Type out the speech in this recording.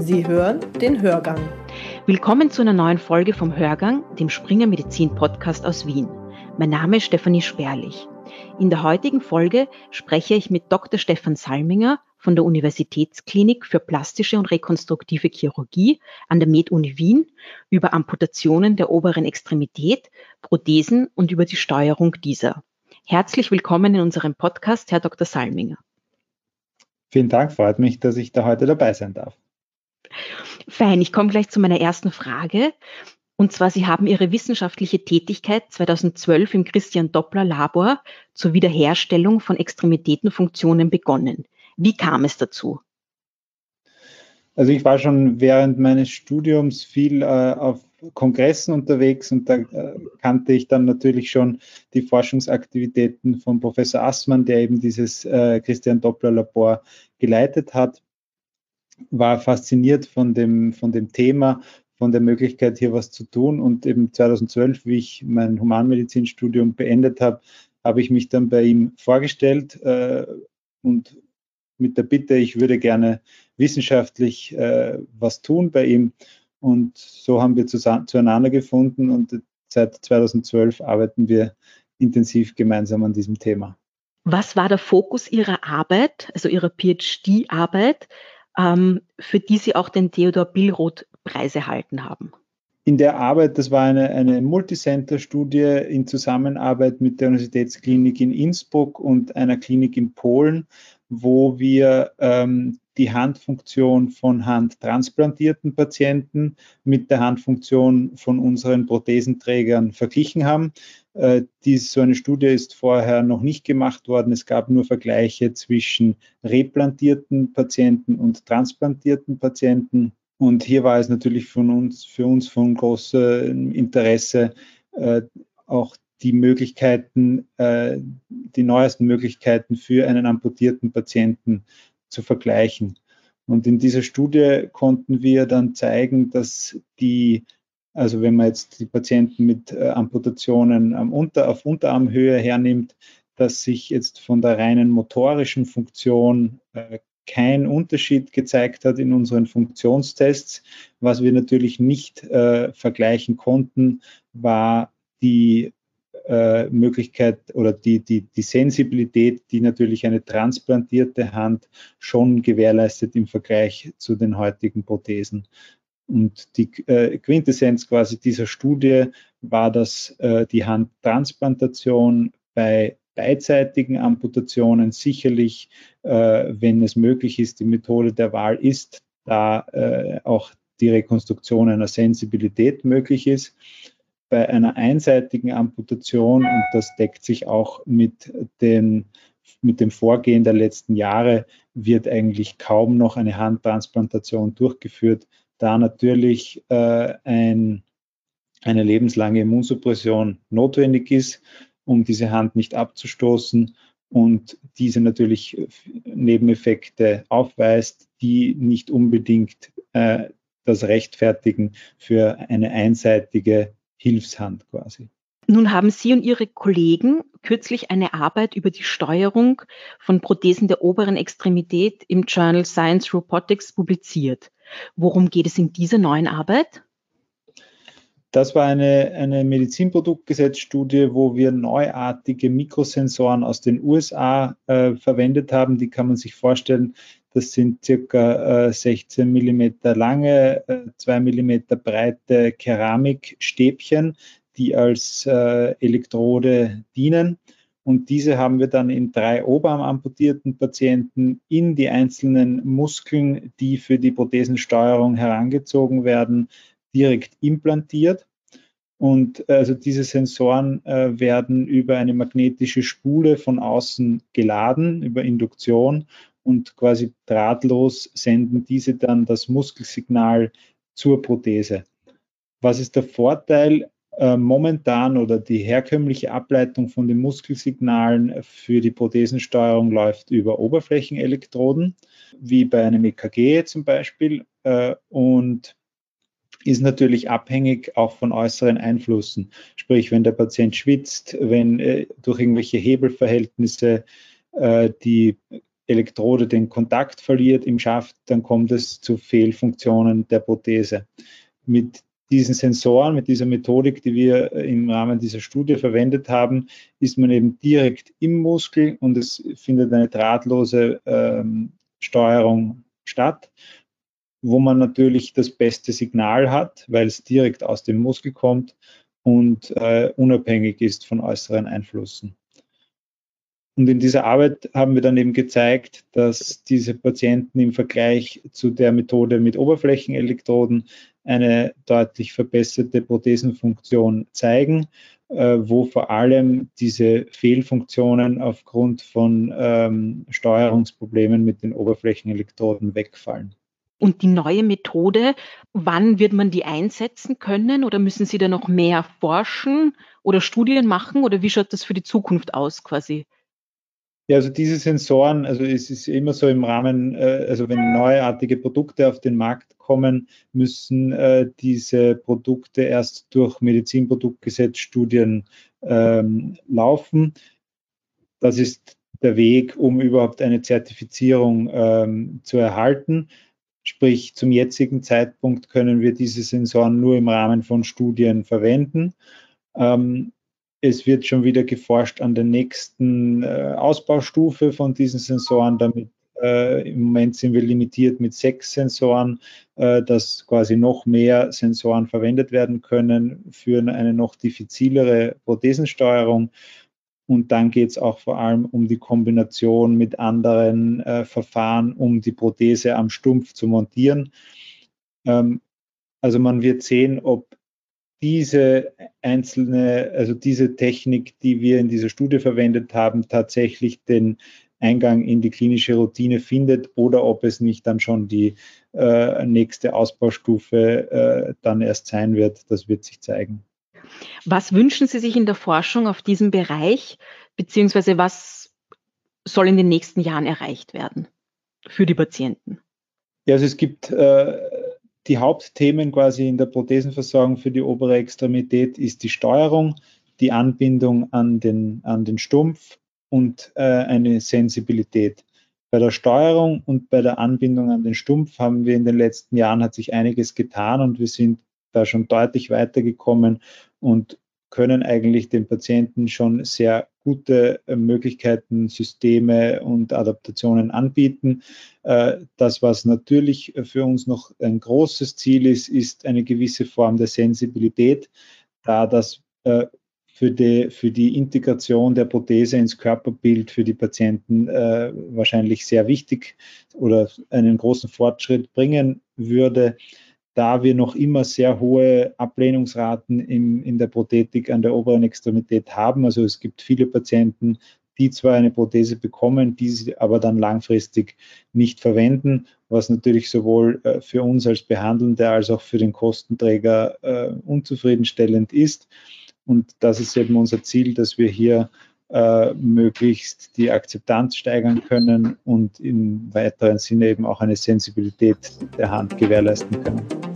Sie hören den Hörgang. Willkommen zu einer neuen Folge vom Hörgang, dem Springer Medizin Podcast aus Wien. Mein Name ist Stefanie Sperlich. In der heutigen Folge spreche ich mit Dr. Stefan Salminger von der Universitätsklinik für plastische und rekonstruktive Chirurgie an der Med-Uni Wien über Amputationen der oberen Extremität, Prothesen und über die Steuerung dieser. Herzlich willkommen in unserem Podcast, Herr Dr. Salminger. Vielen Dank, freut mich, dass ich da heute dabei sein darf. Fein, ich komme gleich zu meiner ersten Frage. Und zwar, Sie haben Ihre wissenschaftliche Tätigkeit 2012 im Christian-Doppler-Labor zur Wiederherstellung von Extremitätenfunktionen begonnen. Wie kam es dazu? Also ich war schon während meines Studiums viel auf Kongressen unterwegs und da kannte ich dann natürlich schon die Forschungsaktivitäten von Professor Assmann, der eben dieses Christian-Doppler-Labor geleitet hat. War fasziniert von dem Thema, von der Möglichkeit, hier was zu tun. Und eben 2012, wie ich mein Humanmedizinstudium beendet habe, habe ich mich dann bei ihm vorgestellt und mit der Bitte, ich würde gerne wissenschaftlich was tun bei ihm. Und so haben wir zueinander gefunden und seit 2012 arbeiten wir intensiv gemeinsam an diesem Thema. Was war der Fokus Ihrer Arbeit, also Ihrer PhD-Arbeit, für die Sie auch den Theodor-Billroth-Preis erhalten haben? In der Arbeit, das war eine Multicenter-Studie in Zusammenarbeit mit der Universitätsklinik in Innsbruck und einer Klinik in Polen, wo wir die Handfunktion von handtransplantierten Patienten mit der Handfunktion von unseren Prothesenträgern verglichen haben. So eine Studie ist vorher noch nicht gemacht worden. Es gab nur Vergleiche zwischen replantierten Patienten und transplantierten Patienten. Und hier war es natürlich für uns von großem Interesse, auch die Möglichkeiten, die neuesten Möglichkeiten für einen amputierten Patienten zu vergleichen. Und in dieser Studie konnten wir dann zeigen, dass also wenn man jetzt die Patienten mit Amputationen auf Unterarmhöhe hernimmt, dass sich jetzt von der reinen motorischen Funktion kein Unterschied gezeigt hat in unseren Funktionstests. Was wir natürlich nicht vergleichen konnten, war die Möglichkeit oder die Sensibilität, die natürlich eine transplantierte Hand schon gewährleistet im Vergleich zu den heutigen Prothesen. Und die Quintessenz quasi dieser Studie war, dass die Handtransplantation bei beidseitigen Amputationen sicherlich, wenn es möglich ist, die Methode der Wahl ist, da auch die Rekonstruktion einer Sensibilität möglich ist. Bei einer einseitigen Amputation, und das deckt sich auch mit dem Vorgehen der letzten Jahre, wird eigentlich kaum noch eine Handtransplantation durchgeführt, da natürlich eine lebenslange Immunsuppression notwendig ist, um diese Hand nicht abzustoßen und diese natürlich Nebeneffekte aufweist, die nicht unbedingt das rechtfertigen für eine einseitige Hilfshand quasi. Nun haben Sie und Ihre Kollegen kürzlich eine Arbeit über die Steuerung von Prothesen der oberen Extremität im Journal Science Robotics publiziert. Worum geht es in dieser neuen Arbeit? Das war eine Medizinproduktgesetzstudie, wo wir neuartige Mikrosensoren aus den USA verwendet haben. Die kann man sich vorstellen, das sind circa 16 mm lange, 2 mm breite Keramikstäbchen, die als Elektrode dienen. Und diese haben wir dann in 3 oberarmamputierten Patienten in die einzelnen Muskeln, die für die Prothesensteuerung herangezogen werden, direkt implantiert. Und also diese Sensoren werden über eine magnetische Spule von außen geladen, über Induktion, und quasi drahtlos senden diese dann das Muskelsignal zur Prothese. Was ist der Vorteil? Momentan oder die herkömmliche Ableitung von den Muskelsignalen für die Prothesensteuerung läuft über Oberflächenelektroden, wie bei einem EKG zum Beispiel, und ist natürlich abhängig auch von äußeren Einflüssen. Sprich, wenn der Patient schwitzt, wenn durch irgendwelche Hebelverhältnisse die Elektrode den Kontakt verliert im Schaft, dann kommt es zu Fehlfunktionen der Prothese. Mit diesen Sensoren, mit dieser Methodik, die wir im Rahmen dieser Studie verwendet haben, ist man eben direkt im Muskel und es findet eine drahtlose Steuerung statt, wo man natürlich das beste Signal hat, weil es direkt aus dem Muskel kommt und unabhängig ist von äußeren Einflüssen. Und in dieser Arbeit haben wir dann eben gezeigt, dass diese Patienten im Vergleich zu der Methode mit Oberflächenelektroden eine deutlich verbesserte Prothesenfunktion zeigen, wo vor allem diese Fehlfunktionen aufgrund von Steuerungsproblemen mit den Oberflächenelektroden wegfallen. Und die neue Methode, wann wird man die einsetzen können oder müssen Sie da noch mehr forschen oder Studien machen oder wie schaut das für die Zukunft aus quasi? Ja, also diese Sensoren, also es ist immer so im Rahmen, also wenn neuartige Produkte auf den Markt kommen, müssen diese Produkte erst durch Medizinproduktgesetzstudien laufen. Das ist der Weg, um überhaupt eine Zertifizierung zu erhalten. Sprich, zum jetzigen Zeitpunkt können wir diese Sensoren nur im Rahmen von Studien verwenden. Es wird schon wieder geforscht an der nächsten Ausbaustufe von diesen Sensoren. Damit im Moment sind wir limitiert mit 6 Sensoren, dass quasi noch mehr Sensoren verwendet werden können für eine noch diffizilere Prothesensteuerung. Und dann geht es auch vor allem um die Kombination mit anderen Verfahren, um die Prothese am Stumpf zu montieren. Also man wird sehen, ob diese Technik, die wir in dieser Studie verwendet haben, tatsächlich den Eingang in die klinische Routine findet oder ob es nicht dann schon die nächste Ausbaustufe dann erst sein wird. Das wird sich zeigen. Was wünschen Sie sich in der Forschung auf diesem Bereich, beziehungsweise was soll in den nächsten Jahren erreicht werden für die Patienten? Ja, also es gibt die Hauptthemen quasi in der Prothesenversorgung für die obere Extremität ist die Steuerung, die Anbindung an den Stumpf und eine Sensibilität. Bei der Steuerung und bei der Anbindung an den Stumpf haben wir in den letzten Jahren hat sich einiges getan und wir sind da schon deutlich weitergekommen und können eigentlich den Patienten schon sehr gute Möglichkeiten, Systeme und Adaptationen anbieten. Das, was natürlich für uns noch ein großes Ziel ist, ist eine gewisse Form der Sensibilität, da das für die Integration der Prothese ins Körperbild für die Patienten wahrscheinlich sehr wichtig oder einen großen Fortschritt bringen würde. Da wir noch immer sehr hohe Ablehnungsraten in der Prothetik an der oberen Extremität haben. Also es gibt viele Patienten, die zwar eine Prothese bekommen, die sie aber dann langfristig nicht verwenden, was natürlich sowohl für uns als Behandelnde als auch für den Kostenträger unzufriedenstellend ist. Und das ist eben unser Ziel, dass wir hier möglichst die Akzeptanz steigern können und im weiteren Sinne eben auch eine Sensibilität der Hand gewährleisten können.